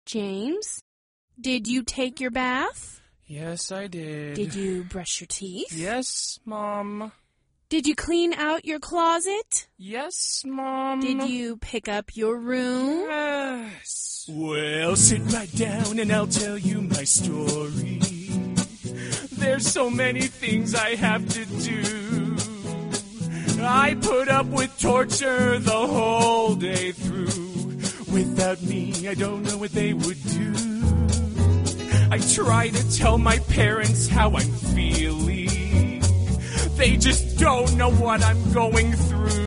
James, did you take your bath? Yes, I did. Did you brush your teeth? Yes, Mom. Did you clean out your closet? Yes, Mom. Did you pick up your room? Yes. Well, sit right down and I'll tell you my story. There's so many things I have to do. I put up with torture the whole day through. Without me, I don't know what they would do. I try to tell my parents how I'm feeling. They just don't know what I'm going through.